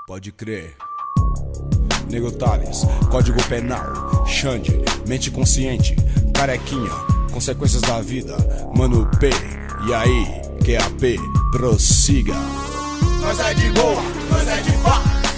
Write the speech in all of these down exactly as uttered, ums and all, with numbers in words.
Pode crer. Nego Thales, Código Penal, Xande, Mente Consciente, Carequinha, Consequências da Vida, Mano P, e aí, Q A P, prossiga. Nós é de boa, nós é de paz.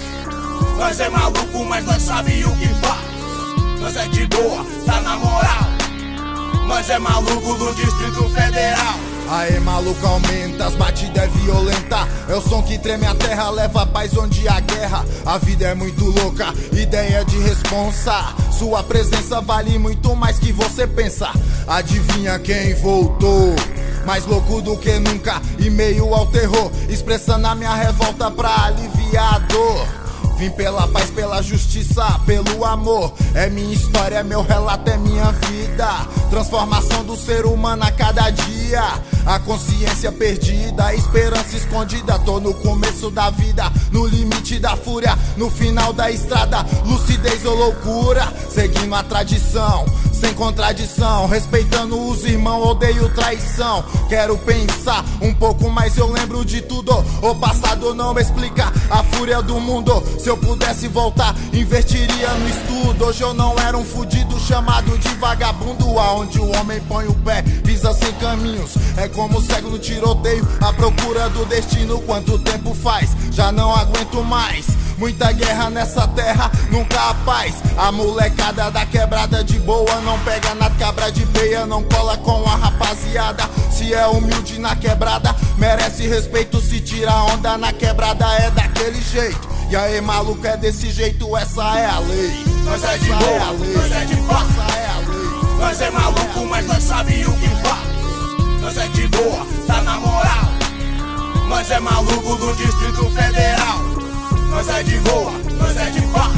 Nós é maluco, mas nós sabe o que faz. Nós é de boa, tá na moral. Nós é maluco do Distrito Federal. Aê maluco, aumenta, as batidas é violenta. É o som que treme a terra, leva a paz onde há guerra. A vida é muito louca, ideia de responsa. Sua presença vale muito mais que você pensa. Adivinha quem voltou? Mais louco do que nunca, e meio ao terror, expressando a minha revolta pra aliviar a dor. Vim pela paz, pela justiça, pelo amor. É minha história, é meu relato, é minha vida. Transformação do ser humano a cada dia. A consciência perdida, a esperança escondida. Tô no começo da vida, no limite da fúria, no final da estrada, lucidez ou loucura. Seguindo a tradição, sem contradição, respeitando os irmãos, odeio traição. Quero pensar um pouco mais, eu lembro de tudo. O passado não explica a fúria do mundo. Se eu pudesse voltar, investiria no estudo. Hoje eu não era um fudido chamado de vagabundo. Aonde o homem põe o pé, pisa sem caminhos. É como cego no tiroteio, à procura do destino. Quanto tempo faz? Já não aguento mais. Muita guerra nessa terra, nunca a paz. A molecada da quebrada de boa não pega na cabra de beia, não cola com a rapaziada. Se é humilde na quebrada, merece respeito. Se tira onda na quebrada, é daquele jeito. E aí maluco, é desse jeito, essa é a lei. Nós é de boa, nós é de paz. Essa é a lei. Nós é maluco, mas nós sabe o que faz. Nós é de boa, tá na moral. Nós é maluco do Distrito Federal. Nós é de boa, nós é de paz.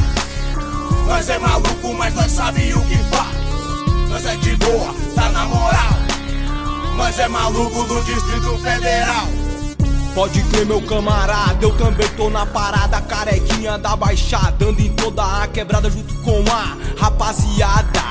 Nós é maluco, mas nós sabe o que faz. Nós é de boa, tá na moral. Nós é maluco do Distrito Federal. Pode crer, meu camarada, eu também tô na parada. Carequinha da Baixada, ando em toda a quebrada junto com a rapaziada.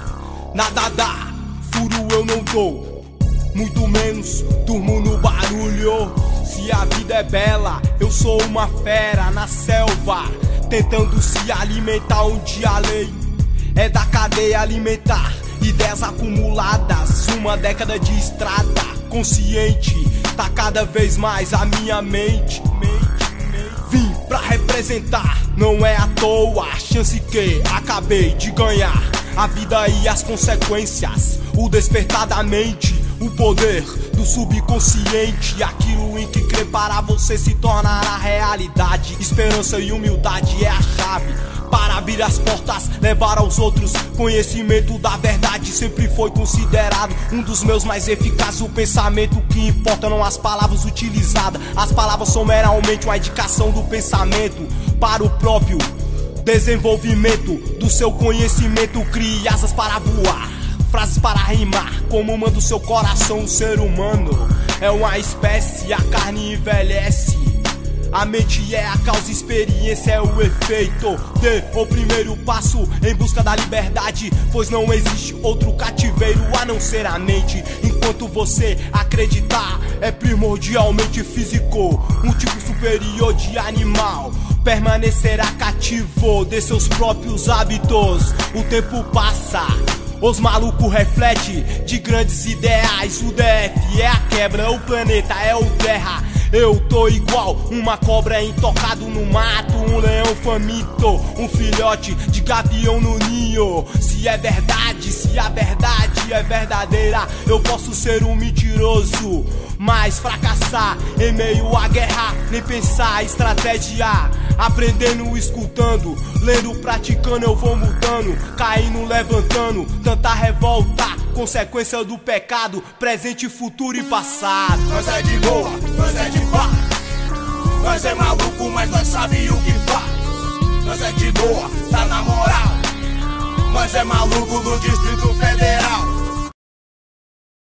Nada dá, furo eu não dou, muito menos durmo no barulho. Se a vida é bela, eu sou uma fera na selva, tentando se alimentar onde a lei é da cadeia alimentar. Ideias acumuladas, uma década de estrada, consciente, tá cada vez mais a minha mente, mente, mente. Vim pra representar, não é à toa a chance que acabei de ganhar. A vida e as consequências, o despertar da mente, o poder do subconsciente, aquilo em que crê para você se tornar a realidade. Esperança e humildade é a chave para abrir as portas, levar aos outros conhecimento da verdade. Sempre foi considerado um dos meus mais eficazes. O pensamento que importa, não as palavras utilizadas. As palavras são meramente uma indicação do pensamento para o próprio desenvolvimento do seu conhecimento. Crie asas para voar, frases para rimar, como manda o seu coração. O ser humano é uma espécie, a carne envelhece, a mente é a causa, experiência é o efeito. Dê o primeiro passo em busca da liberdade, pois não existe outro cativeiro a não ser a mente. Enquanto você acreditar, é primordialmente físico, um tipo superior de animal permanecerá cativo de seus próprios hábitos. O tempo passa, os malucos refletem de grandes ideais. O D F é a quebra, o planeta é o terra. Eu tô igual uma cobra intocado no mato, um leão faminto, um filhote de gavião no ninho. Se é verdade, se a verdade é verdadeira, eu posso ser um mentiroso, mas fracassar em meio à guerra, nem pensar estratégia. Aprendendo, escutando, lendo, praticando, eu vou mudando, caindo, levantando, tanta revolta, consequência do pecado, presente, futuro e passado. Nós é de boa, nós é de paz. Nós é maluco, mas nós sabe o que faz. Nós é de boa, tá na moral. Nós é maluco do Distrito Federal.